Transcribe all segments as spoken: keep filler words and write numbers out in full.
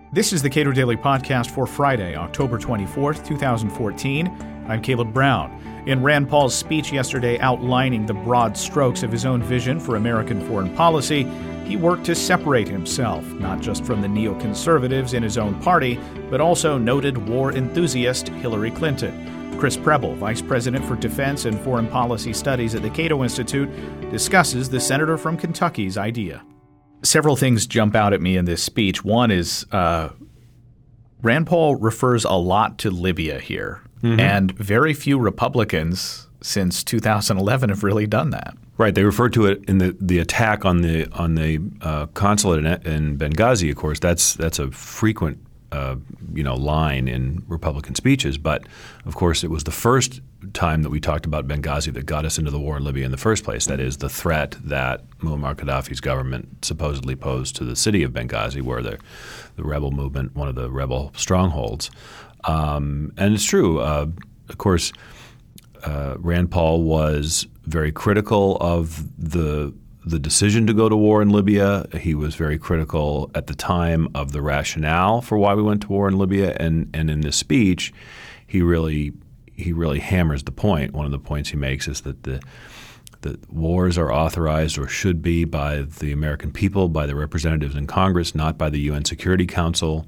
This is the Cato Daily Podcast for Friday, October twenty-fourth, twenty fourteen. I'm Caleb Brown. In Rand Paul's speech yesterday outlining the broad strokes of his own vision for American foreign policy, he worked to separate himself, not just from the neoconservatives in his own party, but also noted war enthusiast Hillary Clinton. Chris Preble, Vice President for Defense and Foreign Policy Studies at the Cato Institute, discusses the senator from Kentucky's idea. Several things jump out at me in this speech. One is uh, Rand Paul refers a lot to Libya here, mm-hmm. and very few Republicans since two thousand eleven have really done that. Right. They referred to it in the, the attack on the on the uh, consulate in, in Benghazi. Of course, that's that's a frequent uh, you know line in Republican speeches. But of course, it was the first time that we talked about Benghazi that got us into the war in Libya in the first place. That is, the threat that Muammar Gaddafi's government supposedly posed to the city of Benghazi, where the the rebel movement, one of the rebel strongholds. Um, and it's true. Uh, of course, uh, Rand Paul was very critical of the the decision to go to war in Libya. He was very critical at the time of the rationale for why we went to war in Libya. And and in this speech, he really he really hammers the point. One of the points he makes is that the that wars are authorized or should be by the American people, by the representatives in Congress, not by the U N Security Council.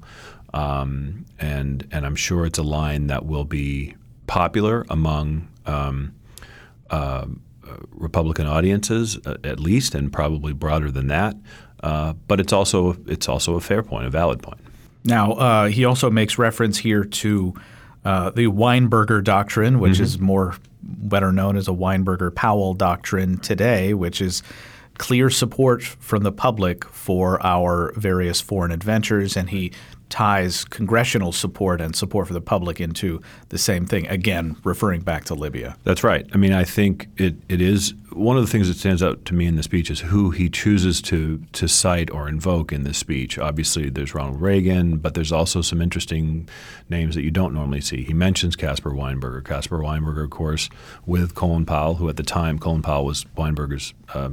Um, and and I'm sure it's a line that will be popular among um, uh, Republican audiences, uh, at least, and probably broader than that. Uh, but it's also it's also a fair point, a valid point. Now, uh, he also makes reference here to uh, the Weinberger Doctrine, which mm-hmm. is more better known as a Weinberger-Powell Doctrine today, which is clear support from the public for our various foreign adventures, and he ties congressional support and support for the public into the same thing, again, referring back to Libya. That's right. I mean, I think it, it is – one of the things that stands out to me in the speech is who he chooses to to cite or invoke in this speech. Obviously, there's Ronald Reagan, but there's also some interesting names that you don't normally see. He mentions Caspar Weinberger. Caspar Weinberger, of course, with Colin Powell, who at the time – Colin Powell was Weinberger's uh,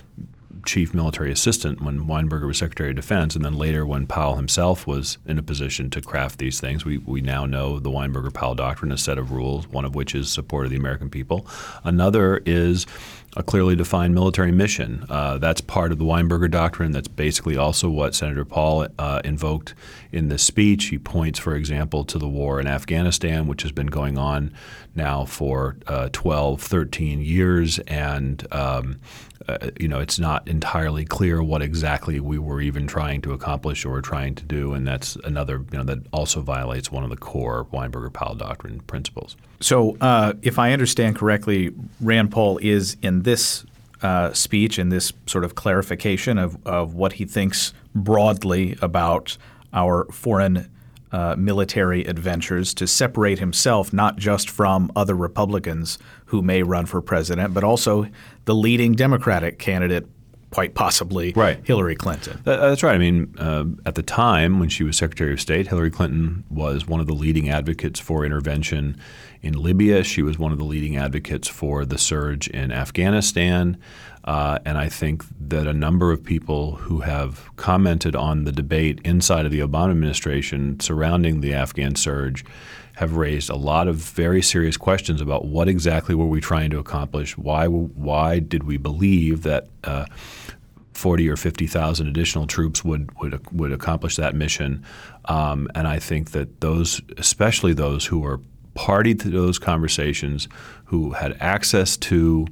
chief military assistant when Weinberger was Secretary of Defense, and then later when Powell himself was in a position to craft these things. We we now know the Weinberger-Powell Doctrine, a set of rules, one of which is support of the American people. Another is a clearly defined military mission. Uh, that's part of the Weinberger Doctrine. That's basically also what Senator Paul uh, invoked in this speech. He points, for example, to the war in Afghanistan, which has been going on now for uh, twelve, thirteen years, and um, uh, you know it's not entirely clear what exactly we were even trying to accomplish or trying to do, and that's another you know that also violates one of the core Weinberger-Powell Doctrine principles. So uh, if I understand correctly, Rand Paul is in this uh, speech, in this sort of clarification of, of what he thinks broadly about our foreign uh, military adventures, to separate himself not just from other Republicans who may run for president, but also the leading Democratic candidate, quite possibly right. Hillary Clinton. That, that's right. I mean, uh, at the time when she was Secretary of State, Hillary Clinton was one of the leading advocates for intervention in Libya. She was one of the leading advocates for the surge in Afghanistan. Uh, and I think that a number of people who have commented on the debate inside of the Obama administration surrounding the Afghan surge have raised a lot of very serious questions about what exactly were we trying to accomplish, why why did we believe that uh, forty or fifty thousand additional troops would would would accomplish that mission, um, and I think that those, especially those who were party to those conversations, who had access to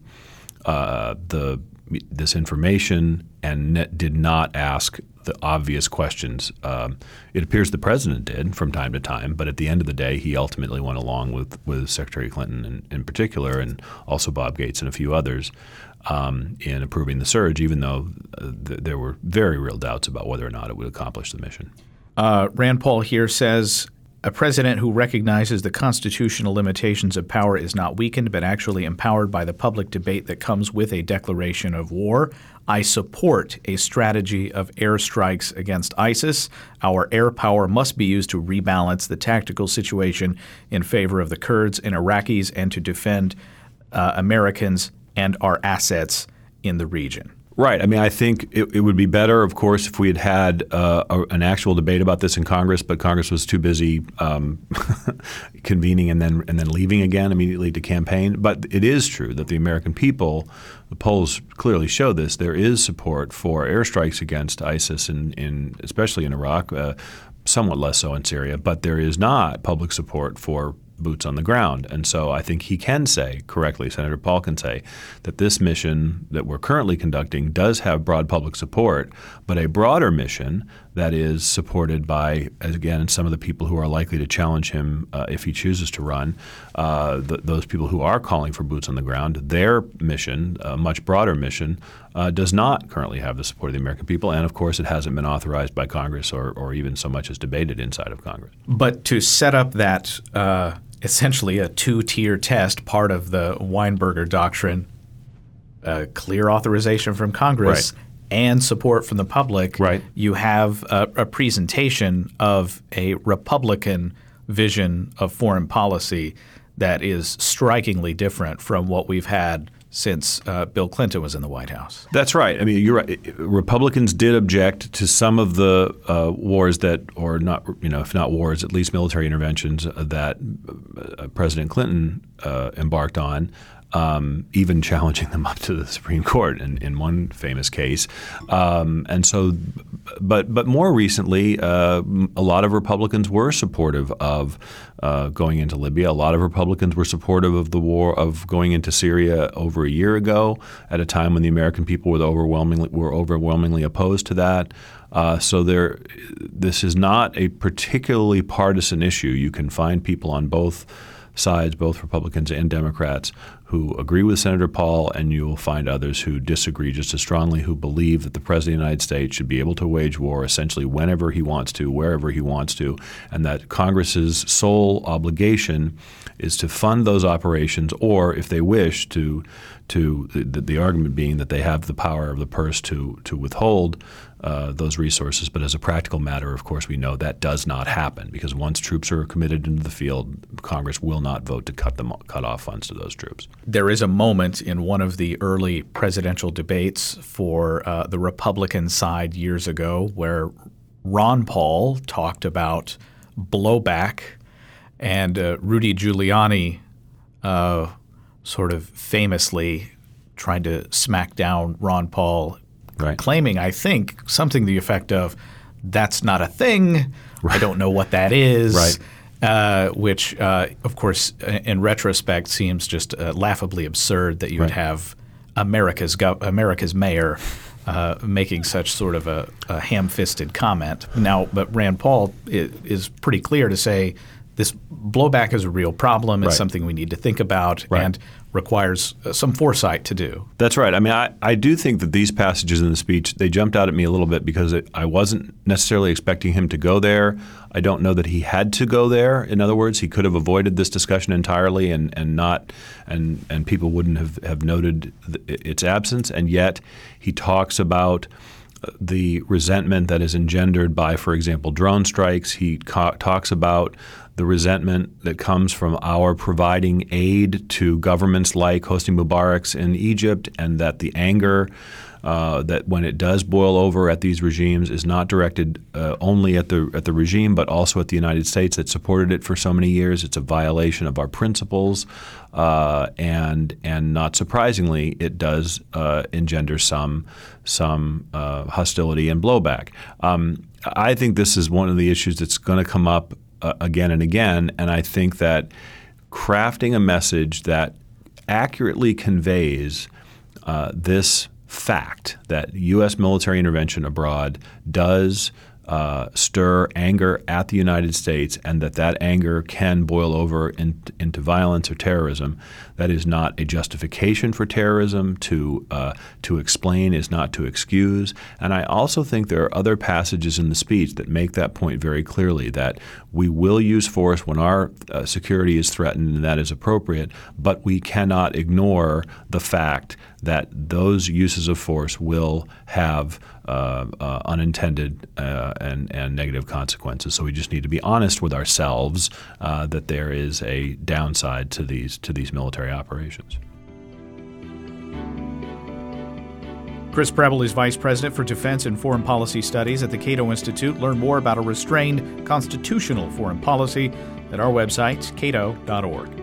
uh, the this information and ne- did not ask the obvious questions. Um, it appears the president did from time to time, but at the end of the day, he ultimately went along with, with Secretary Clinton in, in particular, and also Bob Gates and a few others um, in approving the surge, even though uh, th- there were very real doubts about whether or not it would accomplish the mission. Uh, Rand Paul here says, a president who recognizes the constitutional limitations of power is not weakened, but actually empowered by the public debate that comes with a declaration of war. I support a strategy of airstrikes against ISIS. Our air power must be used to rebalance the tactical situation in favor of the Kurds and Iraqis and to defend uh, Americans and our assets in the region. Right. I mean, I think it, it would be better, of course, if we had had uh, a, an actual debate about this in Congress, but Congress was too busy um, convening and then and then leaving again immediately to campaign. But it is true that the American people, the polls clearly show this, there is support for airstrikes against ISIS, in, in especially in Iraq, uh, somewhat less so in Syria, but there is not public support for boots on the ground. And so I think he can say correctly, Senator Paul can say, that this mission that we're currently conducting does have broad public support, but a broader mission that is supported by, again, some of the people who are likely to challenge him uh, if he chooses to run, uh, th- those people who are calling for boots on the ground, their mission, a much broader mission, uh, does not currently have the support of the American people. And, of course, it hasn't been authorized by Congress or, or even so much as debated inside of Congress. But to set up that uh, essentially a two-tier test, part of the Weinberger doctrine, uh, clear authorization from Congress, right, and support from the public, right, you have a, a presentation of a Republican vision of foreign policy that is strikingly different from what we've had since uh, Bill Clinton was in the White House. That's right. I mean, you're right. Republicans did object to some of the uh, wars that, or not, you know, if not wars, at least military interventions that uh, President Clinton uh, embarked on. Um, even challenging them up to the Supreme Court in, in one famous case. Um, and so, but but more recently, uh, a lot of Republicans were supportive of uh, going into Libya. A lot of Republicans were supportive of the war, of going into Syria over a year ago, at a time when the American people were overwhelmingly were overwhelmingly opposed to that. Uh, so there, this is not a particularly partisan issue. You can find people on both sides, both Republicans and Democrats, who agree with Senator Paul, and you will find others who disagree just as strongly, who believe that the President of the United States should be able to wage war essentially whenever he wants to, wherever he wants to, and that Congress's sole obligation is to fund those operations, or if they wish to, to the, the argument being that they have the power of the purse to to withhold uh, those resources. But as a practical matter, of course, we know that does not happen, because once troops are committed into the field, Congress will not vote to cut them cut off funds to those troops. There is a moment in one of the early presidential debates for uh, the Republican side years ago where Ron Paul talked about blowback, and uh, Rudy Giuliani uh, sort of famously tried to smack down Ron Paul, right, claiming, I think, something to the effect of, "That's not a thing. Right. I don't know what that is." Right. Uh, which, uh, of course, in retrospect, seems just uh, laughably absurd that you would right. have America's gov- America's mayor uh, making such sort of a, a ham-fisted comment. Now, but Rand Paul is, is pretty clear to say this blowback is a real problem. It's right. something we need to think about right. and requires uh, some foresight to do. That's right. I mean, I, I do think that these passages in the speech, they jumped out at me a little bit because it, I wasn't necessarily expecting him to go there. I don't know that he had to go there. In other words, he could have avoided this discussion entirely and, and not and and people wouldn't have, have noted th- its absence. And yet he talks about the resentment that is engendered by, for example, drone strikes. He co- talks about the resentment that comes from our providing aid to governments like Hosni Mubarak's in Egypt, and that the anger uh, that when it does boil over at these regimes is not directed uh, only at the at the regime, but also at the United States that supported it for so many years. It's a violation of our principles, uh, and and not surprisingly, it does uh, engender some some uh, hostility and blowback. Um, I think this is one of the issues that's going to come up uh, again and again, and I think that crafting a message that accurately conveys uh, this fact that U S military intervention abroad does uh, stir anger at the United States, and that that anger can boil over in, into violence or terrorism. That is not a justification for terrorism. To uh, to explain is not to excuse. And I also think there are other passages in the speech that make that point very clearly, that we will use force when our uh, security is threatened, and that is appropriate, but we cannot ignore the fact that those uses of force will have uh, uh, unintended uh, and, and negative consequences. So we just need to be honest with ourselves uh, that there is a downside to these to these military operations. Chris Preble is Vice President for Defense and Foreign Policy Studies at the Cato Institute. Learn more about a restrained constitutional foreign policy at our website, cato dot org.